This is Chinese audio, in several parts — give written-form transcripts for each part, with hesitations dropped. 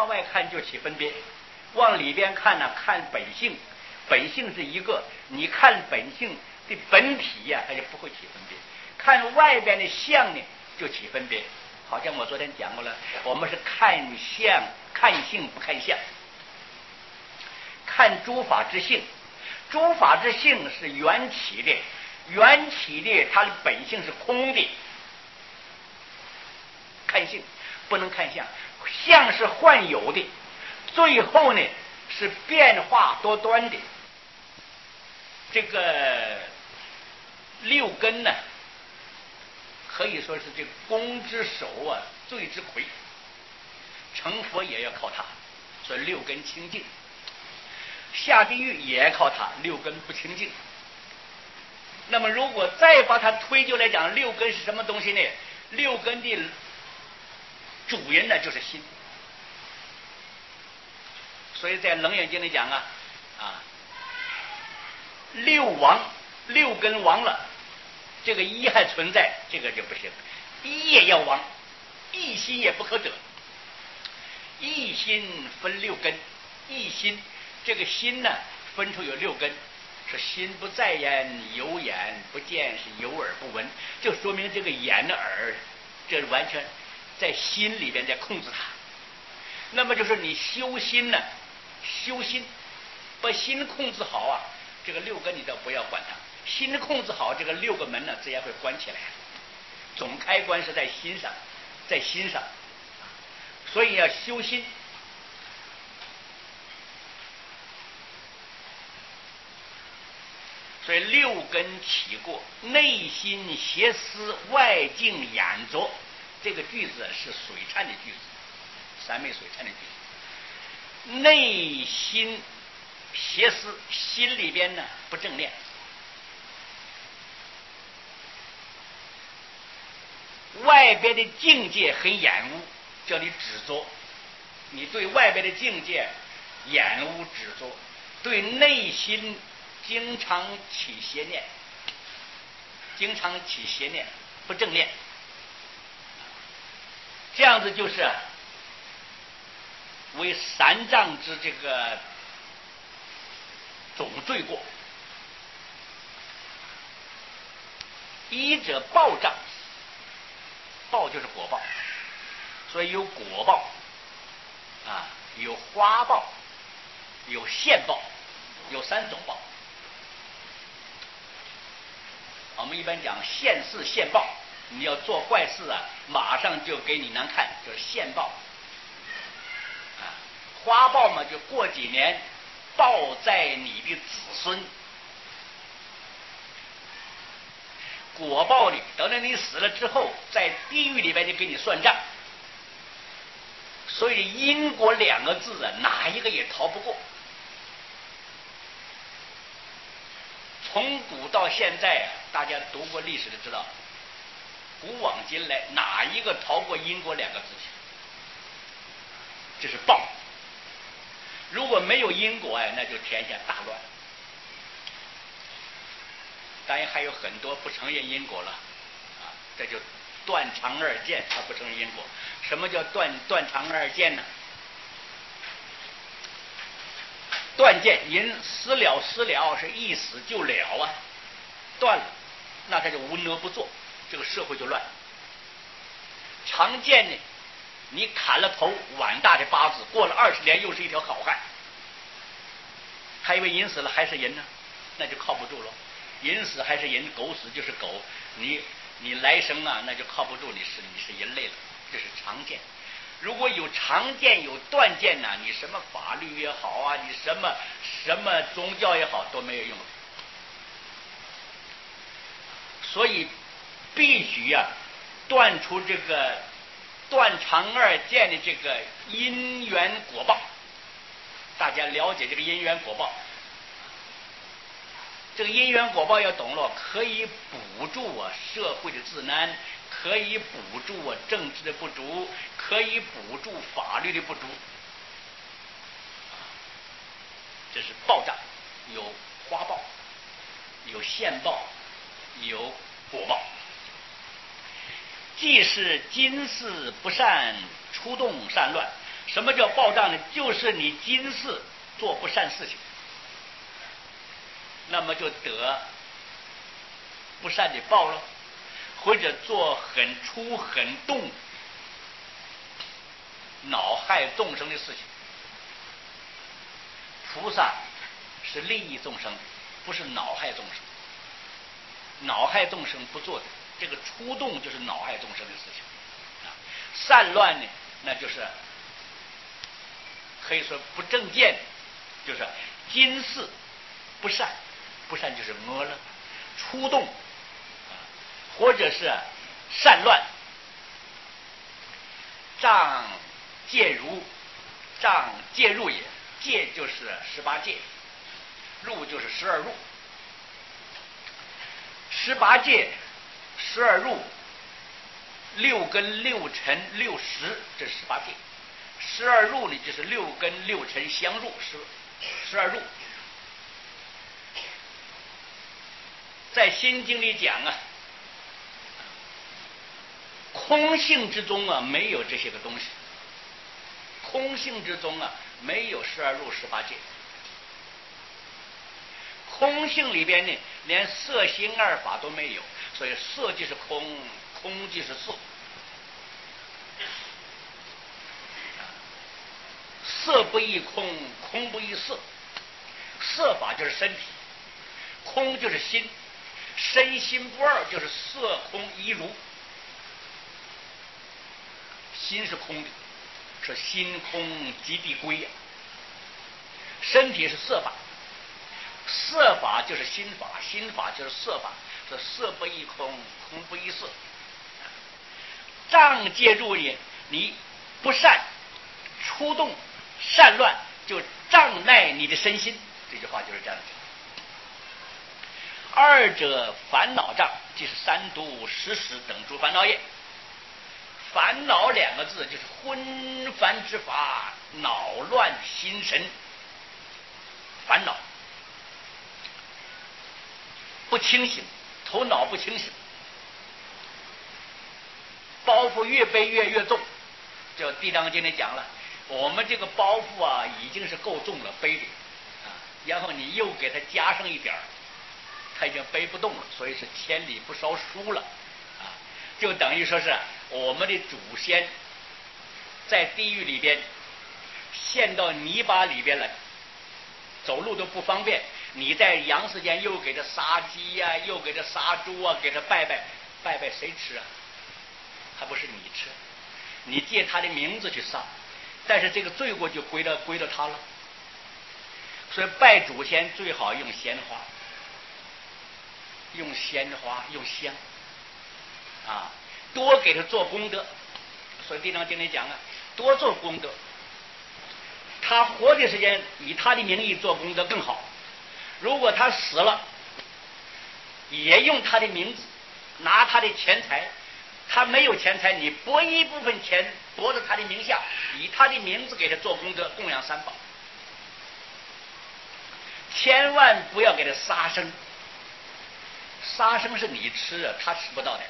往外看就起分别，往里边看呢，看本性，本性是一个，你看本性的本体呀，它就不会起分别。看外边的相呢，就起分别。好像我昨天讲过了，我们是看相看性不看相，看诸法之性，诸法之性是缘起的，缘起的它的本性是空的。看性不能看相，相是幻有的，最后呢是变化多端的。这个六根呢，可以说是这功之首啊，罪之魁。成佛也要靠它，所以六根清净。下地狱也要靠它，六根不清净。那么如果再把它推究来讲，六根是什么东西呢？六根的主人呢就是心。所以在《楞严经》里讲啊，六亡，六根亡了，这个一还存在，这个就不行，一也要亡，一心也不可得。一心分六根，一心这个心呢分出有六根，是心不在焉，有眼不见，是有耳不闻，就说明这个眼耳这完全在心里边在控制它。那么就是你修心呢，修心把心控制好啊，这个六根你都不要管它，心控制好，这个六个门呢自然会关起来。总开关是在心上，在心上，所以要修心。所以六根起过，内心邪思，外境眼着，这个句子是水忏的句子，三昧水忏的句子。内心邪思，心里边呢不正念，外边的境界很眼污，叫你执着，你对外边的境界眼污执着，对内心经常起邪念，经常起邪念，不正念，这样子就是为三障之这个总罪过。一者报障，报就是果报，所以有果报啊，有花报，有现报，有三种报。我们一般讲现世现报，你要做坏事啊，马上就给你难看，就是现报。花报嘛，就过几年报在你的子孙。果报里，等到你死了之后，在地狱里边就给你算账。所以因果两个字啊，哪一个也逃不过。从古到现在大家读过历史就知道，古往今来哪一个逃过因果两个字去？这是报。如果没有因果那就天下大乱。当然还有很多不承认因果了这就断肠二见，他不承认因果。什么叫断肠二见呢？断见，人死了是一死就了断了，那他就无恶不作，这个社会就乱。常见呢，你砍了头，碗大的八字，过了20年又是一条好汉，还以为人死了还是人呢，那就靠不住了。人死还是人，狗死就是狗，你来生那就靠不住，你是人类了，这是常见。如果有常见有断见你什么法律也好你什么宗教也好都没有用。所以必须断出这个断肠二见的这个因缘果报。大家了解这个因缘果报，这个因缘果报要懂了，可以补助社会的治安，可以补助政治的不足，可以补助法律的不足。这是报障，有花报，有现报，有果报。既是今世不善出动善乱， 什么叫报障呢？就是你今世做不善事情，那么就得不善的报了，或者做很粗很动恼害众生的事情。菩萨是利益众生，不是恼害众生。恼害众生不做的，这个出动就是恼害众生的事情。善乱呢，那就是可以说不正见，就是今世不善，不善就是恶了，出动或者是善乱。障戒如，障戒入也，戒就是18戒，入就是12入。18戒、12入、6根6尘6识，这是18戒。12入呢，就是6根6尘相入，12入。在心经里讲啊，空性之中啊，没有这些个东西。空性之中啊，没有12入18戒。空性里边呢，连色心二法都没有，所以色即是空，空即是色。色不异空，空不异色。色法就是身体，空就是心，身心不二就是色空一如。心是空的，是心空即地归呀。身体是色法，色法就是心法，心法就是色法，是色不异空，空不异色。障戒入也，你不善出动善乱，就障碍你的身心。这句话就是这样的。二者烦恼障，即是三毒十使等诸烦恼也。烦恼两个字就是昏烦之法，恼乱心神。烦恼不清醒，头脑不清醒，包袱越背越重。这《地藏经》里讲了，我们这个包袱啊已经是够重了，背的啊，然后你又给它加上一点儿，它已经背不动了，所以是千里不烧书了啊，就等于说是我们的祖先在地狱里边陷到泥巴里边来，走路都不方便。你在阳世间又给他杀鸡呀、又给他杀猪啊，给他拜拜，拜拜谁吃啊？还不是你吃，你借他的名字去杀，但是这个罪过就归到他了。所以拜祖先最好用鲜花，用香啊，多给他做功德。所以《地藏经》里讲啊，多做功德。他活的时间以他的名义做功德更好。如果他死了，也用他的名字，拿他的钱财。他没有钱财，你拨一部分钱拨到他的名下，以他的名字给他做功德，供养三宝。千万不要给他杀生，杀生是你吃啊，他吃不到的。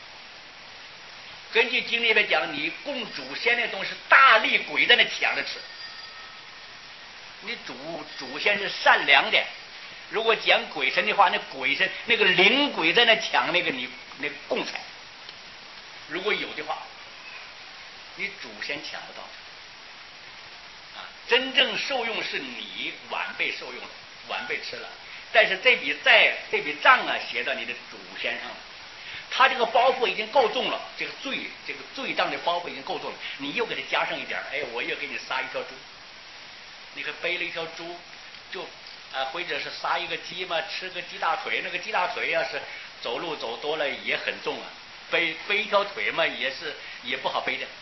根据经里面讲，你供祖先的东西，大力鬼在那抢着吃。你祖先是善良的，如果讲鬼神的话，那鬼神那个灵鬼在那抢那个你那个供财，如果有的话，你祖先抢不到啊。真正受用是你晚辈受用了，晚辈吃了，但是这笔账啊写到你的祖先上了。他这个包袱已经够重了，这个罪账的包袱已经够重了，你又给他加上一点，哎，我又给你杀一条猪。你可背了一条猪，就或者是杀一个鸡嘛，吃个鸡大腿，那个鸡大腿要是走路走多了也很重啊，背一条腿嘛也不好背的。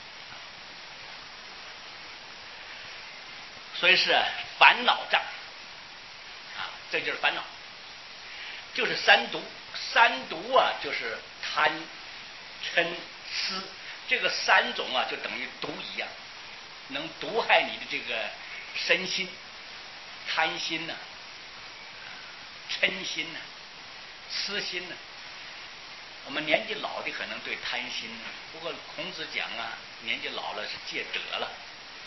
所以是烦恼障啊，这就是烦恼，就是三毒。三毒啊，就是贪、嗔、痴，这个三种啊，就等于毒一样，能毒害你的这个身心。贪心呢、嗔心呢、痴心呢。我们年纪老的可能对贪心呢，不过孔子讲啊，年纪老了是戒德了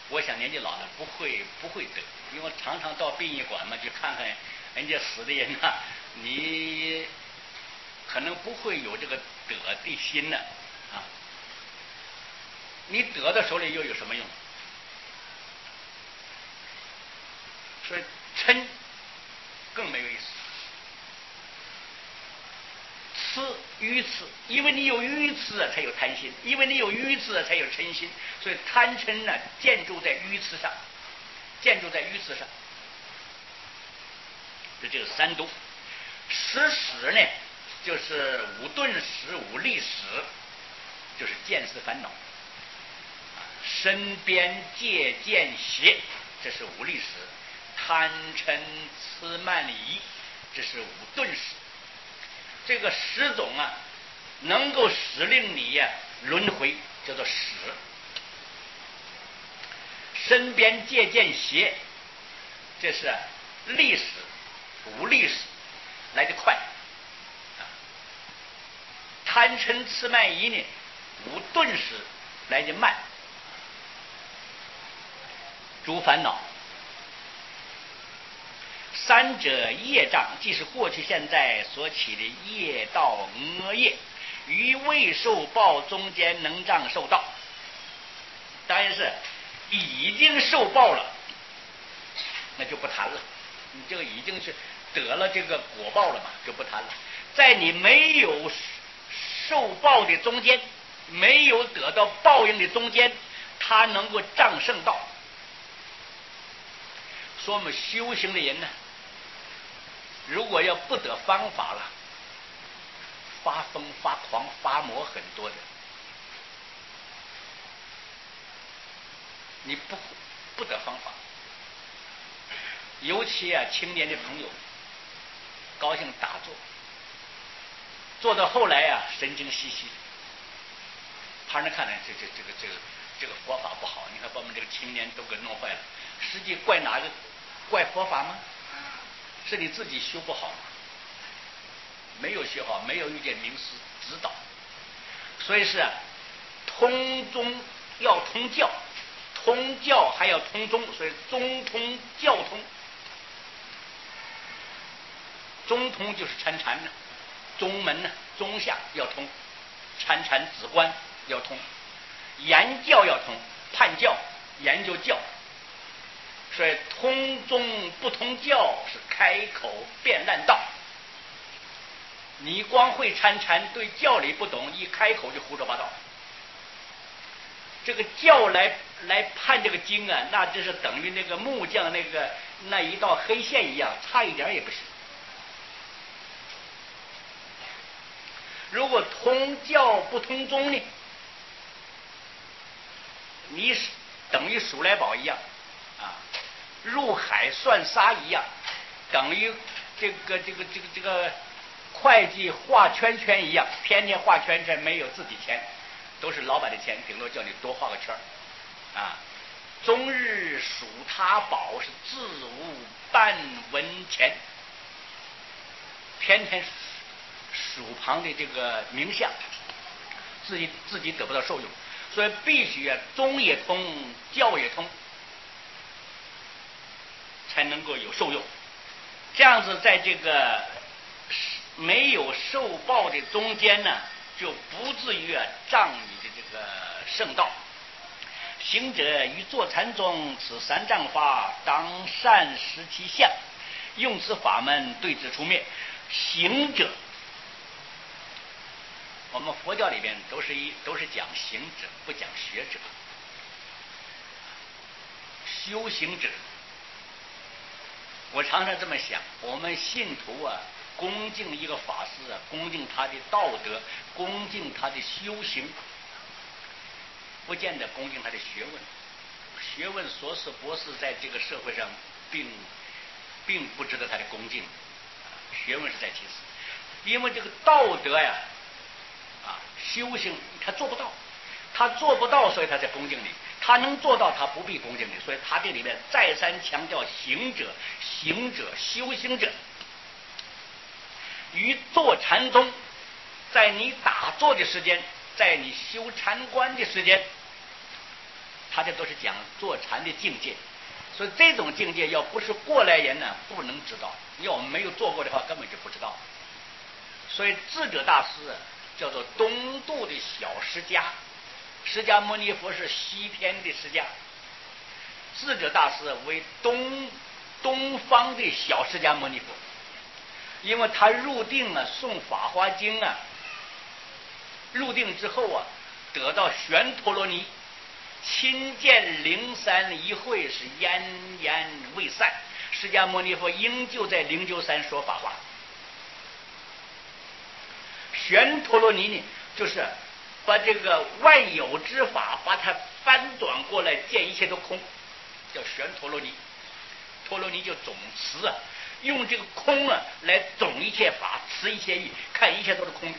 我想年纪老了不会得，因为常常到殡仪馆嘛，去看看人家死的人呐，你可能不会有这个得的心呢啊。你得到手里又有什么用？所以嗔更没有意思。愚痴，因为你有愚痴啊，才有贪心；因为你有愚痴啊，才有嗔心。所以贪嗔呢，建筑在愚痴上，建筑在愚痴上。这个三毒。十使呢，就是五顿使、五利使，就是见思烦恼。身边戒见邪，这是五利使；贪嗔痴慢疑，这是五顿使。这个十种啊，能够使令你呀轮回，叫做使。身边戒见邪，这是利使，五利使来得快。贪嗔痴慢疑呢，五顿使来得慢。诸烦恼。三者业障，即是过去现在所起的业道恶业，于未受报中间能障受道。当然是已经受报了，那就不谈了。你这个已经是得了这个果报了嘛，就不谈了。在你没有受报的中间，没有得到报应的中间，他能够障圣道。说我们修行的人呢，如果要不得方法了，发疯发狂发魔很多的，你不得方法。尤其啊，青年的朋友高兴打坐，做到后来啊，神经兮兮，旁人看来这个佛法不好，你看把我们这个青年都给弄坏了。实际怪哪个？怪佛法吗？是你自己修不好吗？没有学好，没有遇见名师指导。所以是通宗要通教，通教还要通宗，所以宗通教通。宗通就是参禅呢，宗门呢，宗下要通，参禅止观要通，研教要通，判教研究教。所以通宗不通教是开口辩烂道。你光会参禅，对教理不懂，一开口就胡说八道。这个教来判这个经啊，那就是等于那个木匠那一道黑线一样，差一点也不行。如果通教不通宗呢，你等于数来宝一样啊，入海算沙一样，等于这个会计画圈圈一样，天天画圈圈，没有自己钱，都是老板的钱，顶多叫你多画个圈啊。终日数他宝，是自无半文钱，天天数旁的这个名相，自己得不到受用，所以必须宗也通，教也通，才能够有受用。这样子，在这个没有受报的中间呢，就不至于障你的这个圣道。行者于坐禅中，此三障法，当善识其相，用此法门对之除灭。行者，我们佛教里边都是讲行者，不讲学者。修行者，我常常这么想，我们信徒啊，恭敬一个法师啊，恭敬他的道德，恭敬他的修行，不见得恭敬他的学问。学问硕士博士在这个社会上并不值得他的恭敬，学问是在其次。因为这个道德呀，修行他做不到，所以他才恭敬你。他能做到，他不必恭敬你。所以他这里面再三强调行者、修行者。于坐禅中，在你打坐的时间，在你修禅观的时间， 他这都是讲坐禅的境界，所以这种境界要不是过来人呢，不能知道。要我们没有做过的话，根本就不知道。所以智者大师叫做东渡的小释迦，释迦牟尼佛是西天的释迦，智者大师为东方的小释迦牟尼佛，因为他入定啊，诵法华经啊，入定之后啊，得到玄陀罗尼，亲见灵山一会，是奄奄未散。释迦牟尼佛应就在灵鹫山说法华。玄陀罗尼呢，就是把这个万有之法，把它翻转过来，见一切都空，叫玄陀罗尼。陀罗尼就总持啊，用这个空啊来总一切法，持一切义，看一切都是空的。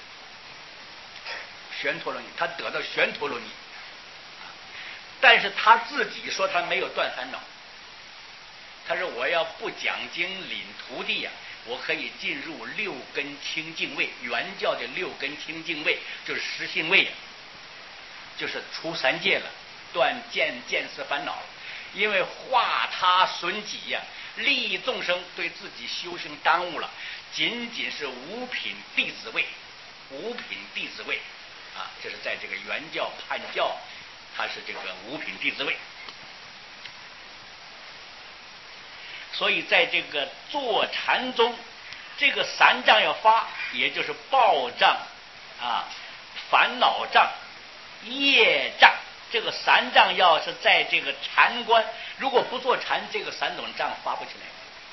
玄陀罗尼，他得到玄陀罗尼，但是他自己说他没有断烦恼。他说我要不讲经领徒弟呀，我可以进入六根清净位，原教的六根清净位就是实性位呀，就是出三界了，断见识烦恼了。因为化他损己呀，利益众生，对自己修行耽误了，仅仅是五品弟子位，五品弟子位啊，这是在这个原教判教，他是这个五品弟子位。所以在这个坐禅中，这个三障要发，也就是报障啊、烦恼障、业障。这个三障要是在这个禅观，如果不坐禅，这个三种障发不起来，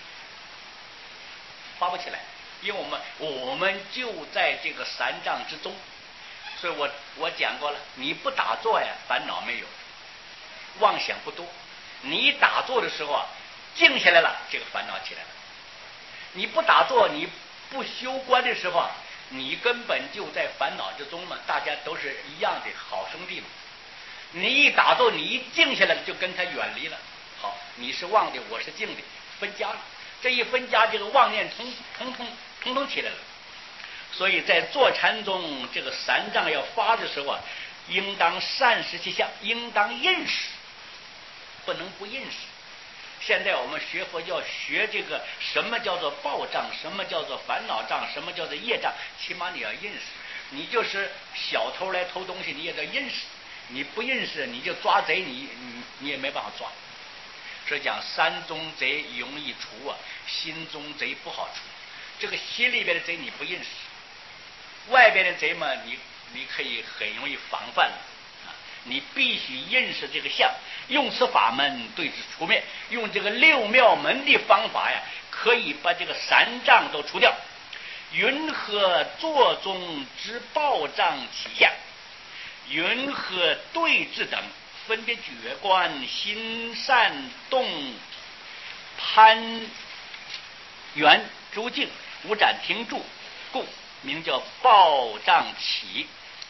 发不起来，因为我们就在这个三障之中。所以我讲过了，你不打坐呀，烦恼没有，妄想不多。你打坐的时候啊，静下来了，这个烦恼起来了。你不打坐，你不修观的时候啊，你根本就在烦恼之中嘛，大家都是一样的好兄弟嘛。你一打坐，你一静下来，就跟他远离了。好，你是妄的，我是静的，分家了。这一分家，这个妄念统统起来了。所以在坐禅中，这个三障要发的时候啊，应当善识其相，应当认识，不能不认识。现在我们学佛要学这个什么叫做报障，什么叫做烦恼障，什么叫做业障，起码你要认识。你就是小偷来偷东西，你也得认识。你不认识，你就抓贼，你也没办法抓。所以讲山中贼容易除啊，心中贼不好除。这个心里边的贼你不认识，外边的贼嘛，你可以很容易防范啊。你必须认识这个相，用此法门对之除灭，用这个六妙门的方法呀，可以把这个三障都除掉。云何坐中之报障起相？云何对治等？分别觉观，心善动，攀缘诸境，无展停住，故名叫报障起。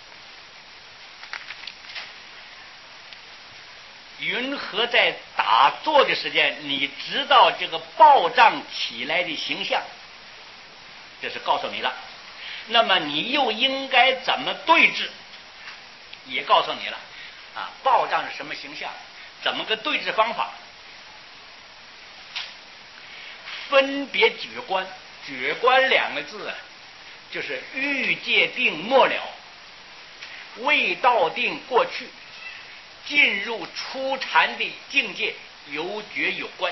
云何在打坐的时间，你知道这个报障起来的形象？这是告诉你了。那么你又应该怎么对治？也告诉你了啊，报障是什么形象，怎么个对治方法？分别觉观，觉观两个字啊，就是欲界定末了，未到定过去，进入初禅的境界，有觉有观。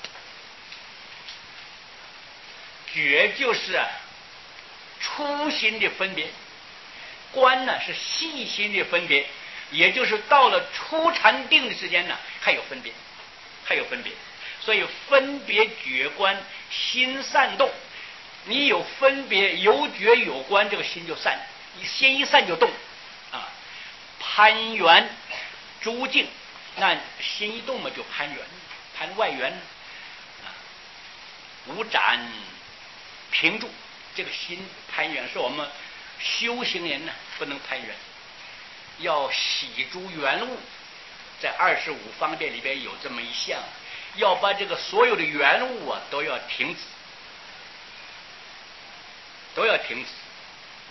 觉就是初心的分别，观呢是细心的分别，也就是到了初禅定的时间呢，还有分别。所以分别觉观，心散动。你有分别，有觉有观，这个心就散，你心一散就动啊。攀缘诸境，那心一动嘛，就攀缘，攀外缘啊。无展平住，这个心攀缘是我们修行人呢不能攀缘，要洗诸缘物。在25方便里边有这么一项，要把这个所有的缘物啊都要停止，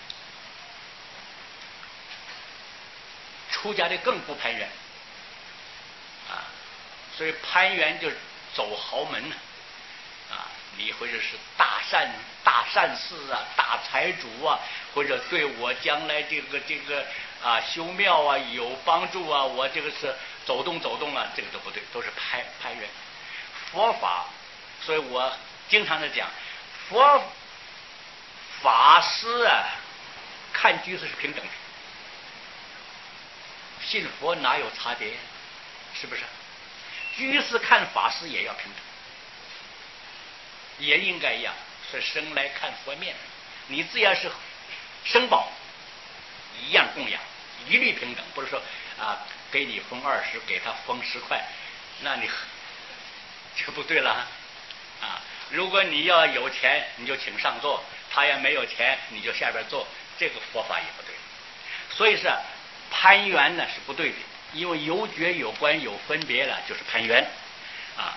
出家的更不攀缘所以攀援就是走豪门呢，啊，你或者是大善士啊，大财主啊，或者对我将来这个啊修庙啊有帮助啊，我这个是走动啊，这个都不对，都是攀援。佛法，所以我经常的讲，佛法师啊，看居士是平等的，信佛哪有差别？是不是？居士看法师也要平等，也应该一样，是生来看佛面。你只要是生宝，一样供养，一律平等，不是说啊给你封20，给他封10块，那你就不对了啊！如果你要有钱，你就请上座；他要没有钱，你就下边坐，这个佛法也不对。所以是攀缘呢是不对的，因为有觉有观有分别了，就是攀缘啊。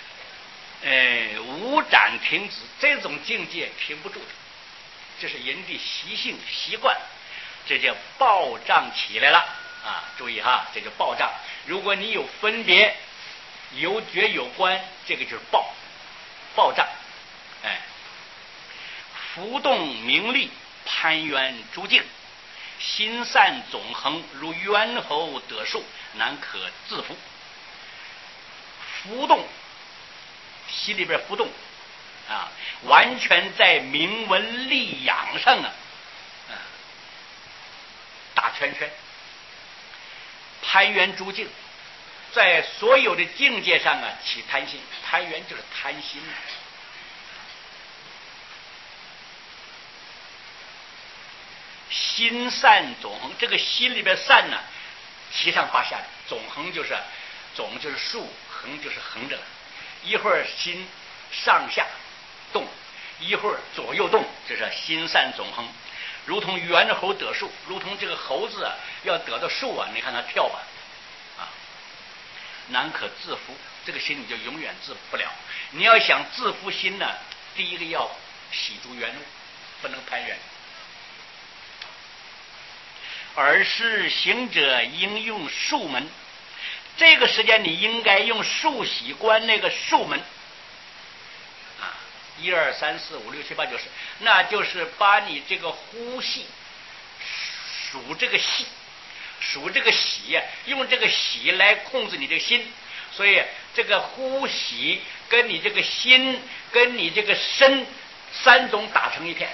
无展停止，这种境界停不住的，这是人的习性习惯，这叫暴胀起来了啊！注意哈，这叫暴胀。如果你有分别，有觉有观，这个就是暴胀。浮动名利，攀缘诸境，心善总恒，如猿猴得树，难可自服。浮动，心里边浮动啊，完全在名闻利养上啊，打圈圈，攀缘诸境，在所有的境界上啊起贪心，攀缘就是贪心。心善总恒，这个心里边善呢，七上八下的，总恒就是总就是竖，恒就是横着了。一会儿心上下动，一会儿左右动，这是心善总恒。如同猿猴得树，如同这个猴子啊，要得到树啊，你看它跳吧，啊，难可自服，这个心你就永远自不了。你要想自服心呢，第一个要洗诸缘路，不能攀缘。而是行者应用数门，这个时间你应该用数喜观那个数门啊，1、2、3、4、5、6、7、8、9、10，那就是把你这个呼吸数这个气，数这个喜，用这个喜来控制你这个心，所以这个呼吸跟你这个心跟你这个身3种打成一片。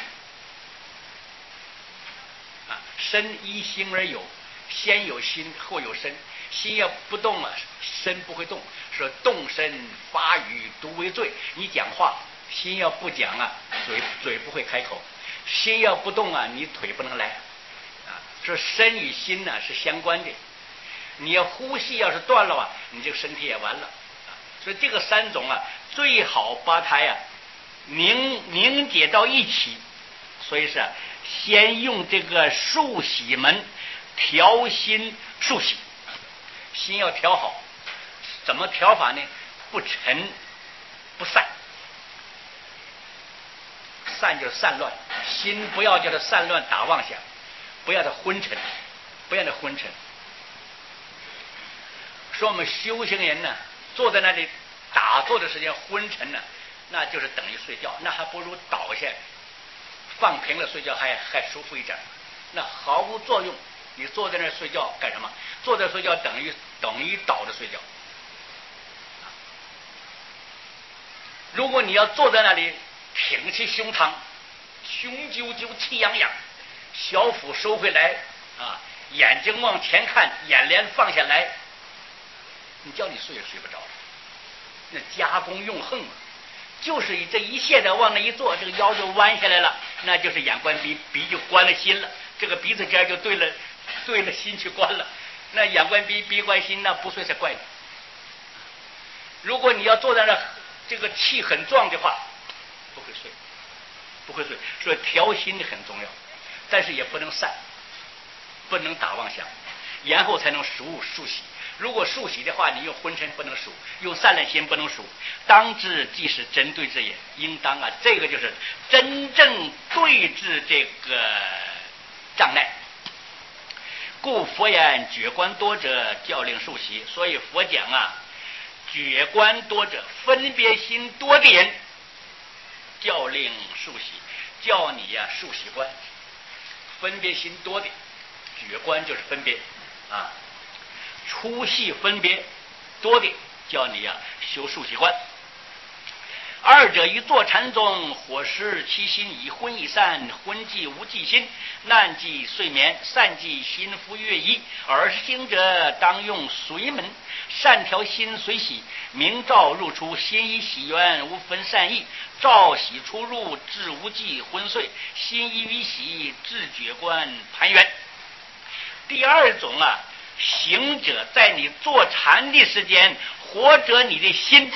身依心而有，先有心后有身，心要不动了，身不会动。说动身发语独为罪，你讲话心要不讲啊，嘴不会开口；心要不动啊，你腿不能来啊。说身与心呢是相关的，你要呼吸要是断了啊，你这个身体也完了啊。所以这个3种啊，最好把它呀凝结到一起。所以是先用这个数喜门调心数喜，心要调好，怎么调法呢？不沉不散，散就是散乱，心不要叫它散乱打妄想，不要它昏沉，不要它昏沉。说我们修行人呢，坐在那里打坐的时间昏沉呢，那就是等于睡觉，那还不如倒下放平了睡觉还舒服一点，那毫无作用。你坐在那儿睡觉干什么？坐在睡觉等于倒着睡觉。如果你要坐在那里挺起胸膛，雄赳赳气扬扬，小腹收回来啊，眼睛往前看，眼帘放下来，你叫你睡也睡不着。那加功用横啊，就是这一切的往那一坐，这个腰就弯下来了，那就是眼观鼻，鼻就关了心了，这个鼻子尖就对了心去关了。那眼观鼻，鼻观心，那不睡才怪呢。如果你要坐在那，这个气很壮的话，不会睡。所以调心很重要，但是也不能散，不能打妄想，然后才能数喜。如果数喜的话，你用昏沉不能数，用散乱心不能数。当知即是针对之也，应当啊，这个就是真正对治这个障碍。故佛言觉观多者，教令数喜。所以佛讲啊， 觉观多者，分别心多的人，教令数习，叫你呀数习观。分别心多的觉观就是分别啊，粗细分别多的叫你呀修数习观。二者于坐禅中，火食其心，以昏以散，昏即无记心，难即睡眠，散即心浮月移。而行者当用随门，善调心随喜，明照入出，心依喜缘，无分散意，照喜出入，至无记昏睡，心依于喜，至觉观盘圆。第二种啊，行者在你坐禅的时间，或者你的心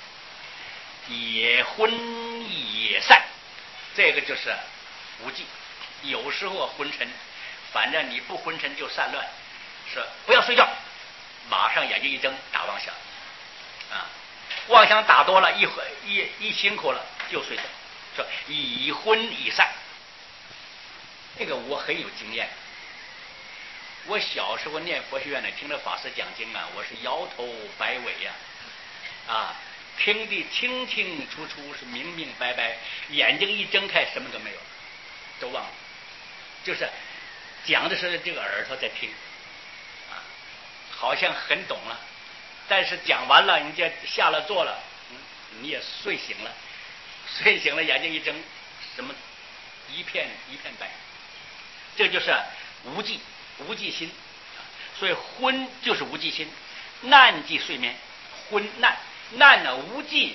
也昏也散，这个就是无记。有时候昏沉，反正你不昏沉就散乱，说不要睡觉，马上眼睛一睁打妄想啊，妄想打多了，一辛苦了就睡觉，说已昏已散。这个我很有经验。我小时候念佛学院呢，听着法师讲经啊，我是摇头摆尾呀，啊，听得清清楚楚，是明明白白，眼睛一睁开什么都没有，都忘了，就是讲的是这个耳朵在听啊，好像很懂了，但是讲完了，你就下了座了，你也睡醒了，睡醒了眼睛一睁，什么一片一片白，这就是无记。无记心，所以昏就是无记心，难即睡眠，昏难呢无记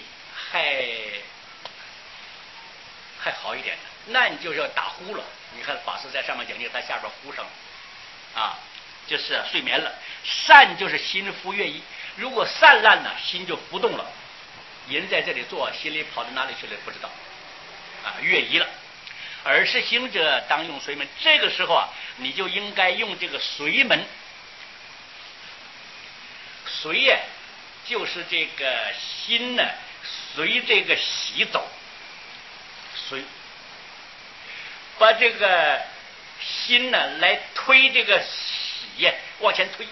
还好一点，难就是要打呼了。你看法师在上面讲经，他下边呼上啊，就是睡眠了。散就是心浮月移，如果散乱呢，心就浮动了，人在这里坐，心里跑到哪里去了不知道啊，月移了。而是行者当用随门，这个时候啊，你就应该用这个随门。随呀，就是这个心呢，随这个喜走，随把这个心呢来推这个喜呀往前推，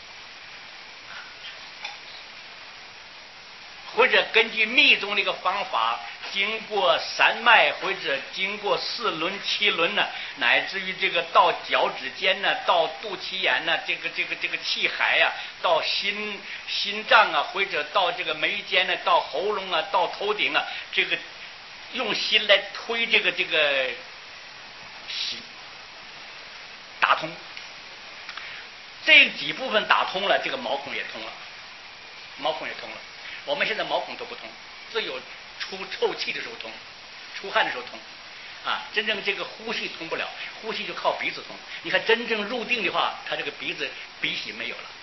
或者根据密宗这个方法，经过三脉或者经过四轮七轮呢，乃至于这个到脚趾尖呢，到肚脐眼呢，这个气海啊，到心脏啊，或者到这个眉间呢，到喉咙啊，到头顶啊，这个用心来推这个喜打通，这几部分打通了，这个毛孔也通了，毛孔也通了。我们现在毛孔都不通，只有出臭气的时候通，出汗的时候通啊，真正这个呼吸通不了，呼吸就靠鼻子通。你看真正入定的话，他这个鼻子鼻息没有了，